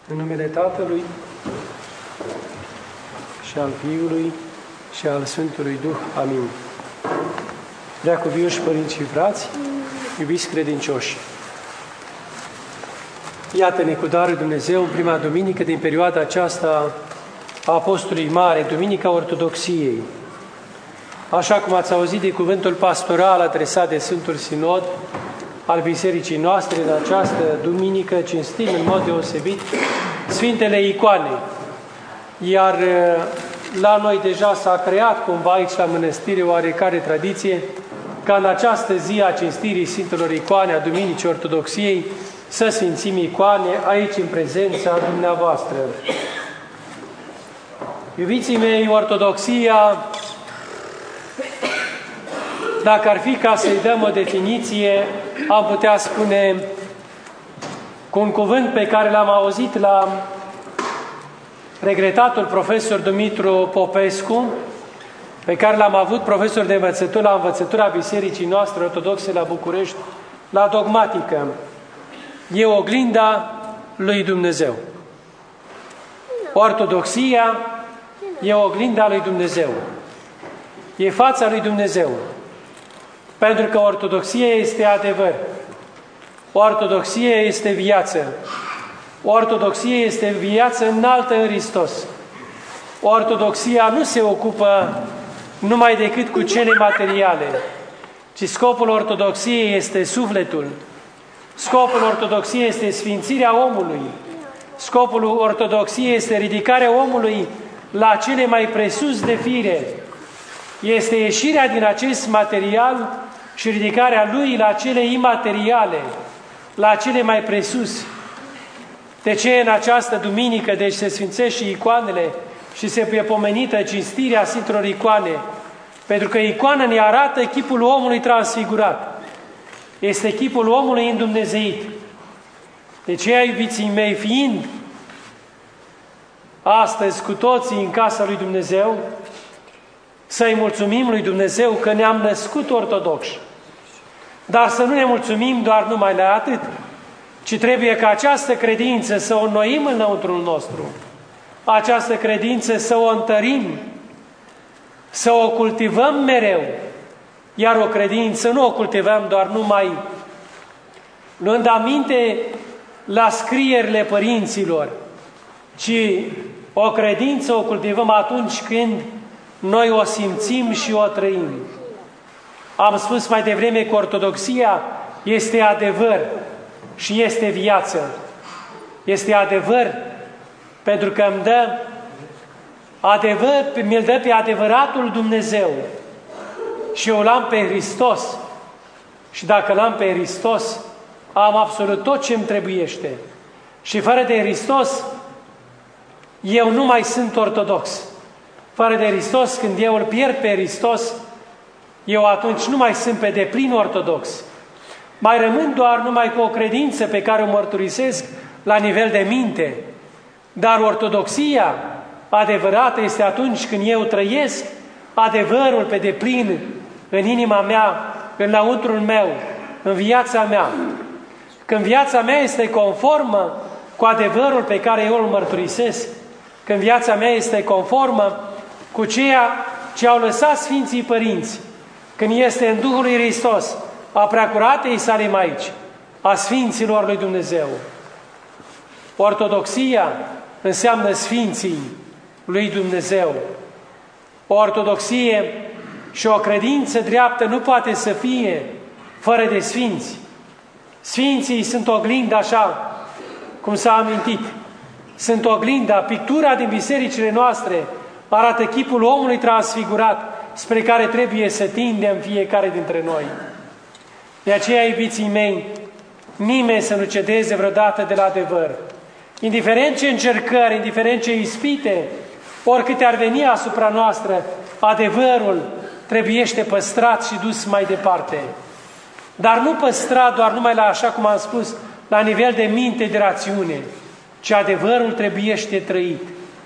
În numele Tatălui și al Fiului și al Sfântului Duh. Amin. Preacuvioși părinți și frați, iubiți credincioși, iată-ne cu darul Dumnezeu în prima duminică din perioada aceasta a Apostolului Mare, Duminica Ortodoxiei. Așa cum ați auzit de cuvântul pastoral adresat de Sfântul Sinod al Bisericii noastre, în această duminică cinstim în mod deosebit Sfintele Icoane. Iar la noi deja s-a creat cumva aici la mănăstire oarecare tradiție ca în această zi a cinstirii Sfintelor Icoane, a Duminicii Ortodoxiei, să sfințim icoane aici în prezența dumneavoastră. Iubiții mei, Ortodoxia, dacă ar fi ca să-i dăm o definiție, am putea spune cu un cuvânt pe care l-am auzit la regretatul profesor Dumitru Popescu, pe care l-am avut profesor de învățătură la învățătura Bisericii noastre ortodoxe la București, la dogmatică. E oglinda lui Dumnezeu. Ortodoxia e oglinda lui Dumnezeu. E fața lui Dumnezeu. Pentru că ortodoxia este adevăr. Ortodoxia este viață. Ortodoxia este viață înaltă în Hristos. Ortodoxia nu se ocupă numai decât cu cele materiale, ci scopul ortodoxiei este sufletul. Scopul ortodoxiei este sfințirea omului. Scopul ortodoxiei este ridicarea omului la cele mai presus de fire. Este ieșirea din acest material și ridicarea lui la cele imateriale, la cele mai presus. De ce în această duminică, deci, se sfințește și icoanele și se e pomenită cinstirea Sfintelor Icoane? Pentru că icoana ne arată chipul omului transfigurat. Este chipul omului îndumnezeit. De aceea, iubiții mei, fiind astăzi cu toții în casa lui Dumnezeu, să-i mulțumim lui Dumnezeu că ne-am născut ortodoxi. Dar să nu ne mulțumim doar numai la atât, ci trebuie ca această credință să o înnoim înăuntrul nostru, această credință să o întărim, să o cultivăm mereu, iar o credință nu o cultivăm doar numai luând aminte la scrierile părinților, ci o credință o cultivăm atunci când noi o simțim și o trăim. Am spus mai devreme că ortodoxia este adevăr și este viață. Este adevăr pentru că îmi dă adevăr, mi-l dă pe adevăratul Dumnezeu. Și eu l-am pe Hristos. Și dacă l-am pe Hristos, am absolut tot ce îmi trebuiește. Și fără de Hristos, eu nu mai sunt ortodox. Fără de Hristos, când eu îl pierd pe Hristos, eu atunci nu mai sunt pe deplin ortodox. Mai rămân doar numai cu o credință pe care o mărturisesc la nivel de minte. Dar ortodoxia adevărată este atunci când eu trăiesc adevărul pe deplin în inima mea, înăuntrul meu, în viața mea. Când viața mea este conformă cu adevărul pe care eu îl mărturisesc, când viața mea este conformă cu ceea ce au lăsat Sfinții Părinți, când este în Duhul lui Hristos, a Preacuratei sale Maici, a Sfinților lui Dumnezeu. Ortodoxia înseamnă Sfinții lui Dumnezeu. O ortodoxie și o credință dreaptă nu poate să fie fără de Sfinți. Sfinții sunt oglinda, așa cum s-a amintit, sunt oglinda, pictura din bisericile noastre arată chipul omului transfigurat spre care trebuie să tindem fiecare dintre noi. De aceea, iubiții mei, nimeni să nu cedeze vreodată de la adevăr. Indiferent ce încercări, indiferent ce ispite, oricâte ar veni asupra noastră, adevărul trebuiește păstrat și dus mai departe. Dar nu păstrat doar numai la, așa cum am spus, la nivel de minte, de rațiune, ci adevărul trebuiește trăit.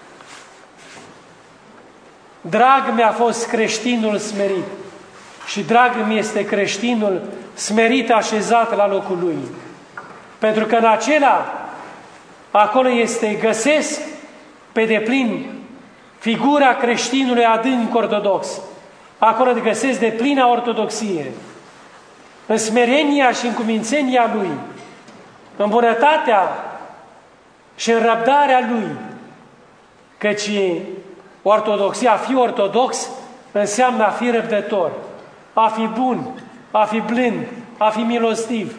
Drag mi-a fost creștinul smerit și drag mi este creștinul smerit așezat la locul lui. Pentru că în acela Acolo găsesc pe deplin figura creștinului adânc ortodox. Acolo găsesc de plină ortodoxie. În smerenia și în cumințenia lui, în bunătatea și în răbdarea lui, căci ortodoxia, a fi ortodox, înseamnă a fi răbdător, a fi bun, a fi blând, a fi milostiv,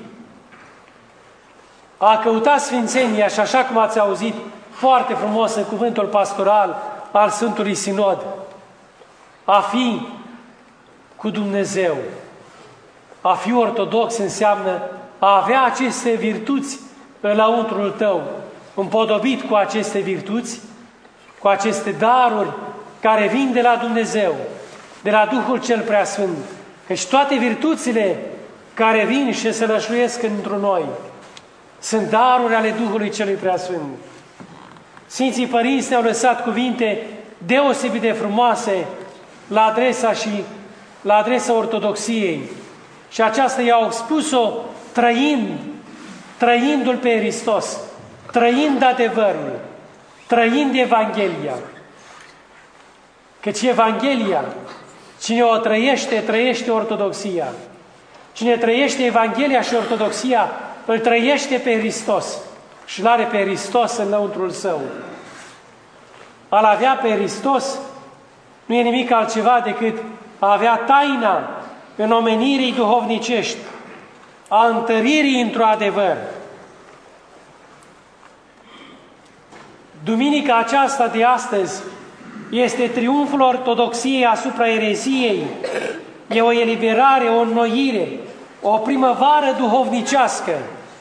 a căuta sfințenia și, așa cum ați auzit foarte frumos în cuvântul pastoral al Sfântului Sinod, a fi cu Dumnezeu. A fi ortodox înseamnă a avea aceste virtuți în lăuntrul tău, împodobit cu aceste virtuți, cu aceste daruri care vin de la Dumnezeu, de la Duhul cel Preasfânt. Căci toate virtuțile care vin și se lășluiesc într noi sunt daruri ale Duhului celui Preasfânt. Sfinții Părinți ne-au lăsat cuvinte deosebit de frumoase la adresa ortodoxiei. Și aceasta i-au spus-o trăindu-L pe Hristos, trăind adevărul, trăind Evanghelia. Căci Evanghelia, cine o trăiește, trăiește ortodoxia. Cine trăiește Evanghelia și ortodoxia, îl trăiește pe Hristos și îl are pe Hristos în lăuntrul său. A-L avea pe Hristos nu e nimic altceva decât a avea taina în omenirii duhovnicești, a întăririi într-o adevăr. Duminica aceasta de astăzi este triumful ortodoxiei asupra ereziei, e o eliberare, o înnoire, o primăvară duhovnicească.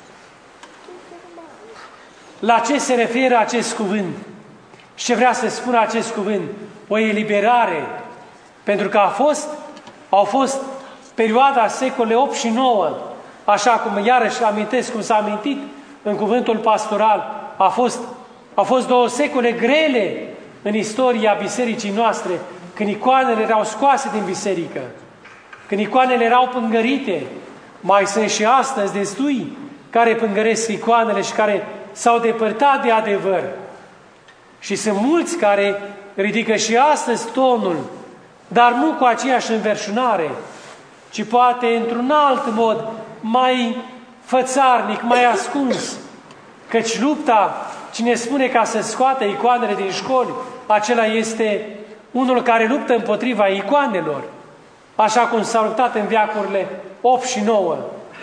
La ce se referă acest cuvânt? Și ce vrea să spună acest cuvânt? O eliberare, pentru că au fost perioada secolele 8 și 9, așa cum iarăși amintesc cum s-a amintit în cuvântul pastoral, au fost 2 secole grele în istoria bisericii noastre, când icoanele erau scoase din biserică, când icoanele erau pângărite. Mai sunt și astăzi destui care pângăresc icoanele și care s-au depărtat de adevăr. Și sunt mulți care ridică și astăzi tonul, dar nu cu aceeași înverșunare, ci poate într-un alt mod, mai fățarnic, mai ascuns. Căci lupta, cine spune ca să scoată icoanele din școli, acela este unul care luptă împotriva icoanelor, așa cum s-a luptat în veacurile 8 și 9.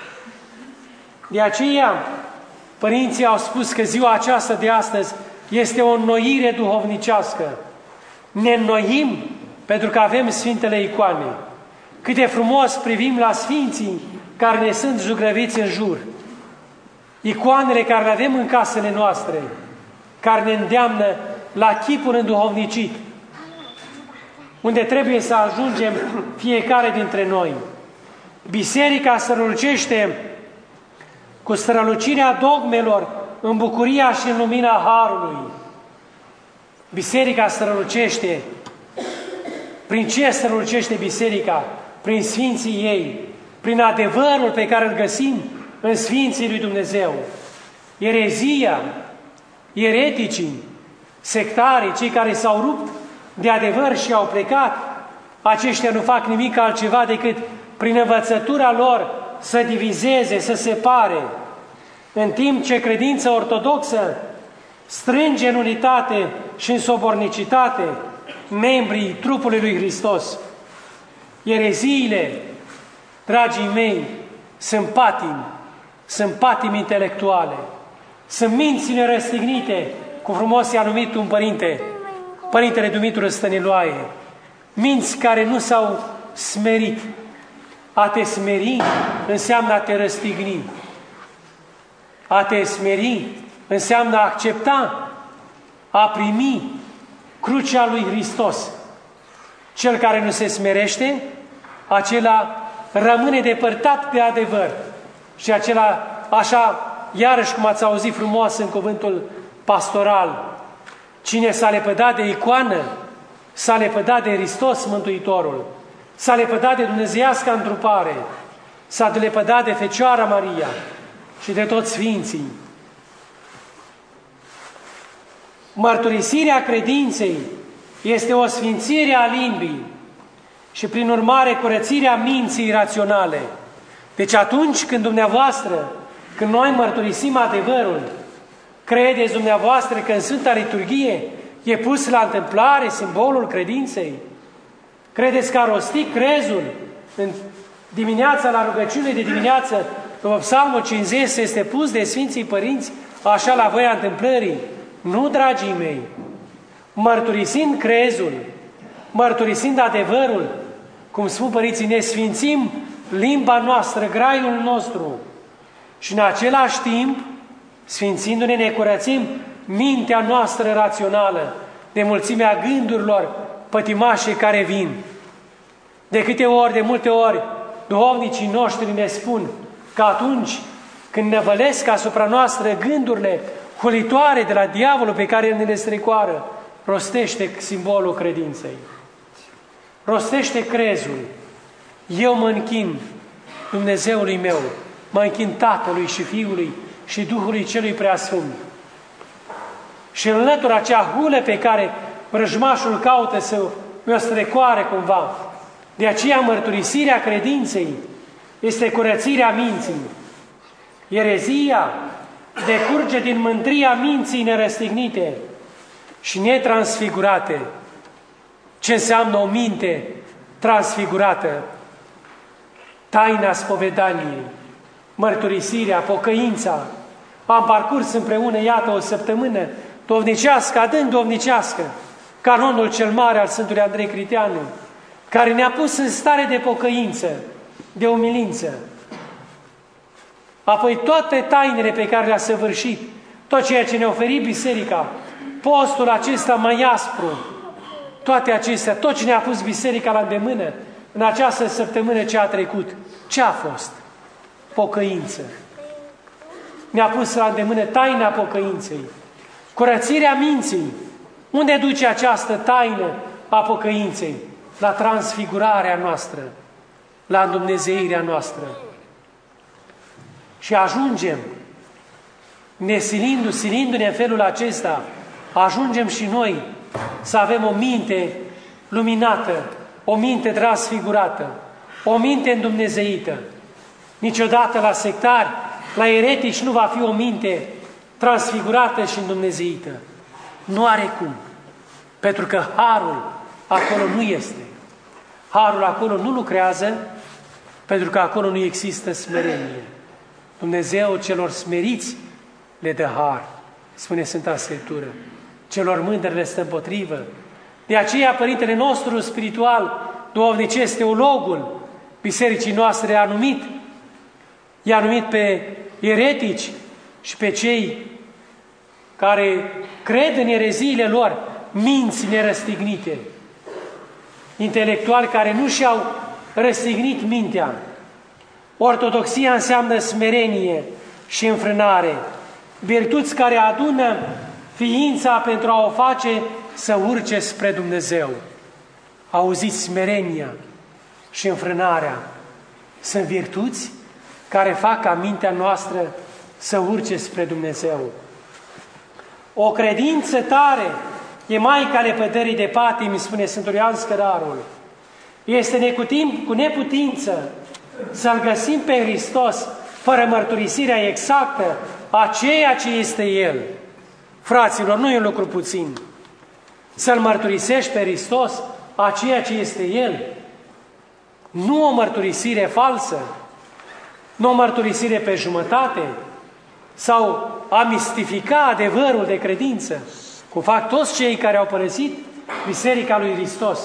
De aceea, părinții au spus că ziua aceasta de astăzi este o înnoire duhovnicească. Ne înnoim pentru că avem Sfintele Icoane. Cât de frumos privim la Sfinții care ne sunt zugrăviți în jur. Icoanele care le avem în casele noastre, care ne îndeamnă la chipul înduhovnicit, unde trebuie să ajungem fiecare dintre noi. Biserica strălucește cu strălucirea dogmelor în bucuria și în lumina Harului. Biserica strălucește. Prin ce strălucește Biserica? Prin Sfinții ei, prin adevărul pe care îl găsim în Sfinții lui Dumnezeu. Erezia, ereticii, sectarii, cei care s-au rupt de adevăr și au plecat, aceștia nu fac nimic altceva decât prin învățătura lor să divizeze, să separe, în timp ce credința ortodoxă strânge în unitate și în sobornicitate membrii trupului lui Hristos. Ereziile, dragii mei, sunt patimi intelectuale, sunt mințile răstignite, cum frumos i-a numit un părinte, Părintele Dumitru Stăniloae, minți care nu s-au smerit. A te smeri înseamnă a te răstigni. A te smeri înseamnă a accepta, a primi crucea lui Hristos. Cel care nu se smerește, acela rămâne depărtat de adevăr. Și acela, așa, iarăși cum ați auzit frumos în cuvântul pastoral, cine s-a lepădat de icoană, s-a lepădat de Hristos Mântuitorul, s-a lepădat de dumnezeiasca întrupare, s-a lepădat de Fecioara Maria și de toți Sfinții. Mărturisirea credinței este o sfințire a limbii și, prin urmare, curățirea minții raționale. Deci atunci când dumneavoastră, când noi mărturisim adevărul, credeți dumneavoastră că în Sfânta Liturghie e pus la întâmplare simbolul credinței? Credeți că a rostit crezul în dimineața, la rugăciune de dimineață, după Psalmul 50, este pus de Sfinții Părinți așa la voia întâmplării? Nu, dragii mei! Mărturisind crezul, mărturisind adevărul, cum spun părinții, ne sfințim limba noastră, graiul nostru și în același timp, sfințindu-ne, ne curățim mintea noastră rațională de mulțimea gândurilor pătimașe care vin. De multe ori, duhovnicii noștri ne spun că atunci când năvălesc asupra noastră gândurile hulitoare de la diavolul pe care ne le strecoară, rostește simbolul credinței. Rostește crezul. Eu mă închin Dumnezeului meu, mă închin Tatălui și Fiului și Duhului Celui Preasfânt. Și înlătură acea hulă pe care vrăjmașul caută să mi-o strecoare cumva. De aceea mărturisirea credinței este curățirea minții. Erezia decurge din mândria minții nerăstignite și netransfigurate. Ce înseamnă o minte transfigurată? Taina spovedaniei, mărturisirea, pocăința. Am parcurs împreună, iată, o săptămână dovnicească, adânc dovnicească, canonul cel mare al Sfântului Andrei Criteanu, care ne-a pus în stare de pocăință, de umilință. Apoi toate tainele pe care le-a săvârșit, tot ceea ce ne-a oferit Biserica, postul acesta mai aspru, toate acestea, tot ce ne-a pus Biserica la îndemână în această săptămână ce a trecut, ce a fost? Pocăință. Ne-a pus la îndemână taina pocăinței, curățirea minții. Unde duce această taină a pocăinței? La transfigurarea noastră, la îndumnezeirea noastră. Și ajungem, silindu-ne în felul acesta, ajungem și noi să avem o minte luminată, o minte transfigurată, o minte îndumnezeită. Niciodată la sectari, la eretici nu va fi o minte transfigurată și îndumnezeită. Nu are cum. Pentru că harul acolo nu este. Harul acolo nu lucrează, pentru că acolo nu există smerenie. Dumnezeu celor smeriți le dă har, spune Sfânta Scriptură. Celor mândri le stă împotrivă. De aceea Părintele nostru spiritual, duhovnicesc, teologul bisericii noastre, i-a numit pe eretici și pe cei care cred în ereziile lor minți nerăstignite, intelectuali care nu și-au răstignit mintea. Ortodoxia înseamnă smerenie și înfrânare, virtuți care adună ființa pentru a o face să urce spre Dumnezeu. Auziți, smerenia și înfrânarea sunt virtuți care fac ca mintea noastră să urce spre Dumnezeu. O credință tare e maica lepădării de patimi, spune Sfântul Ioan Scărarul. Este cu neputință să-L găsim pe Hristos fără mărturisirea exactă a ceea ce este El. Fraților, nu e un lucru puțin. Să-L mărturisești pe Hristos a ceea ce este El. Nu o mărturisire falsă, nu o mărturisire pe jumătate, sau a mistifica adevărul de credință, cum fac toți cei care au părăsit Biserica lui Hristos.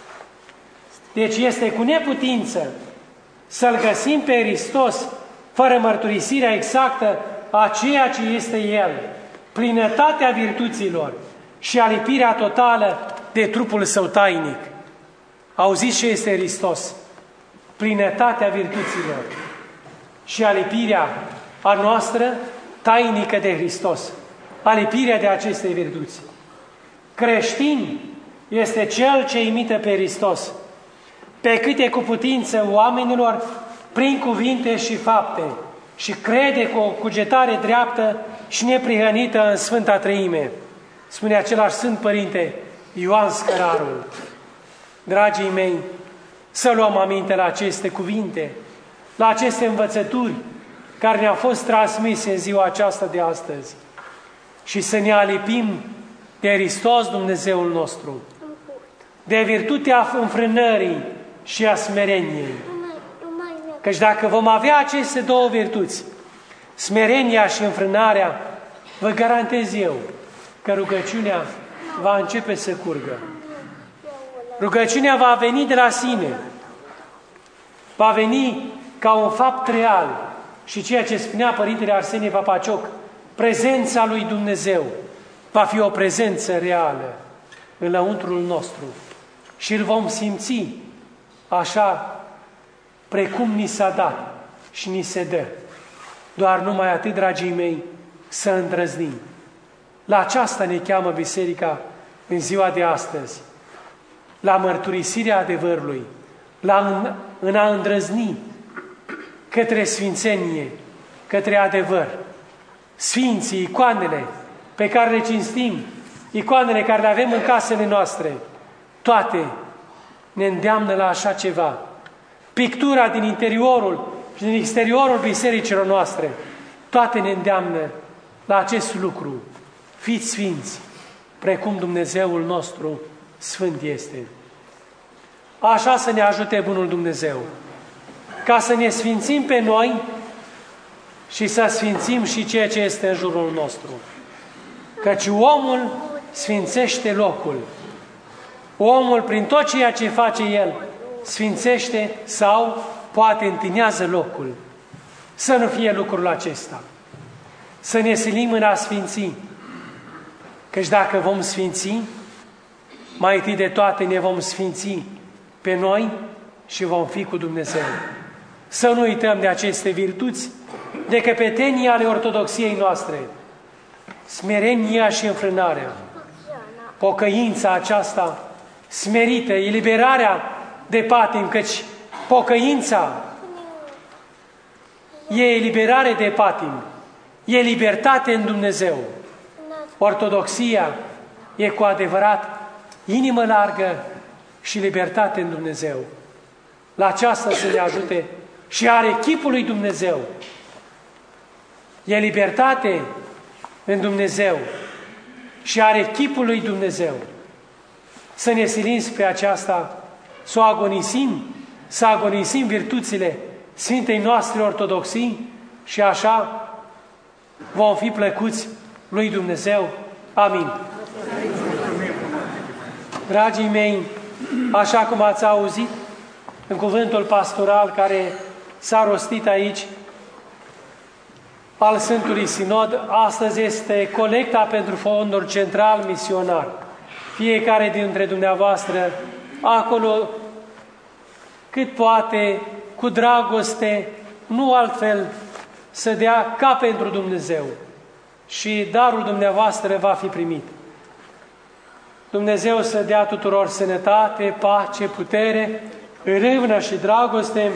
Deci este cu neputință să-L găsim pe Hristos fără mărturisirea exactă a ceea ce este El, plinătatea virtuților și alipirea totală de trupul Său tainic. Auziți ce este Hristos? Plinătatea virtuților și alipirea a noastră tainică de Hristos, alipirea de aceste virtuți. Creștin este cel ce imită pe Hristos, pe cât e cu putință oamenilor, prin cuvinte și fapte, și crede cu o cugetare dreaptă și neprihănită în Sfânta Treime. spune același Sfânt Părinte Ioan Scărarul. Dragii mei, să luăm aminte la aceste cuvinte, la aceste învățături care ne-au fost transmise în ziua aceasta de astăzi și să ne alipim de Hristos Dumnezeul nostru, de virtutea înfrânării și a smereniei. Căci dacă vom avea aceste două virtuți, smerenia și înfrânarea, vă garantez eu că rugăciunea va începe să curgă. Rugăciunea va veni de la sine, va veni ca un fapt real și ceea ce spunea Părintele Arsenie Papacioc, prezența lui Dumnezeu va fi o prezență reală în lăuntrul nostru și îl vom simți așa precum ni s-a dat și ni se dă. Doar numai atât, dragii mei, să îndrăznim. La aceasta ne cheamă Biserica în ziua de astăzi, la mărturisirea adevărului, în a îndrăzni către sfințenie, către adevăr. Sfinții, icoanele pe care le cinstim, icoanele care le avem în casele noastre, toate ne îndeamnă la așa ceva. Pictura din interiorul și din exteriorul bisericilor noastre, toate ne îndeamnă la acest lucru. Fiți sfinți, precum Dumnezeul nostru sfânt este. Așa să ne ajute bunul Dumnezeu, ca să ne sfințim pe noi și să sfințim și ceea ce este în jurul nostru. Căci omul sfințește locul. Omul, prin tot ceea ce face el, sfințește sau poate întinează locul. Să nu fie lucrul acesta. Să ne silim în a sfinți. Căci dacă vom sfinți, mai întâi de toate ne vom sfinți pe noi și vom fi cu Dumnezeu. Să nu uităm de aceste virtuți, de căpetenii ale ortodoxiei noastre, smerenia și înfrânarea, pocăința aceasta smerită, eliberarea de patim, căci pocăința e eliberare de patim, e libertate în Dumnezeu. Ortodoxia e cu adevărat inimă largă și libertate în Dumnezeu. La aceasta să ne ajute și are chipul lui Dumnezeu. E libertate în Dumnezeu și are chipul lui Dumnezeu. Să ne silim spre aceasta, să o agonisim, să agonisim virtuțile Sfintei noastre ortodoxii și așa vom fi plăcuți lui Dumnezeu. Amin. Dragii mei, așa cum ați auzit în cuvântul pastoral care s-a rostit aici, al Sfântului Sinod, astăzi este colecta pentru fondul central misionar. Fiecare dintre dumneavoastră, acolo, cât poate, cu dragoste, nu altfel, să dea ca pentru Dumnezeu. Și darul dumneavoastră va fi primit. Dumnezeu să dea tuturor sănătate, pace, putere, râvnă și dragoste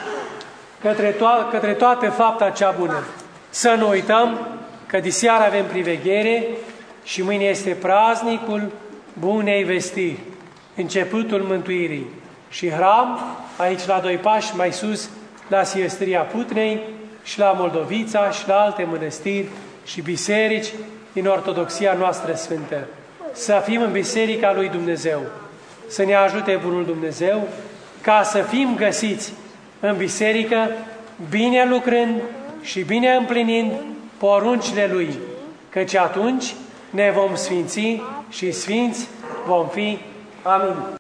către toată fapta cea bună. Să nu uităm că diseară avem priveghere și mâine este praznicul Bunei Vestiri, începutul mântuirii. Și hram, aici la 2 pași mai sus, la Siestria Putnei și la Moldovița și la alte mănăstiri și biserici din Ortodoxia noastră Sfântă. Să fim în Biserica lui Dumnezeu. Să ne ajute bunul Dumnezeu ca să fim găsiți în biserică, bine lucrând și bine împlinind poruncile Lui, căci atunci ne vom sfinți și sfinți vom fi. Amin.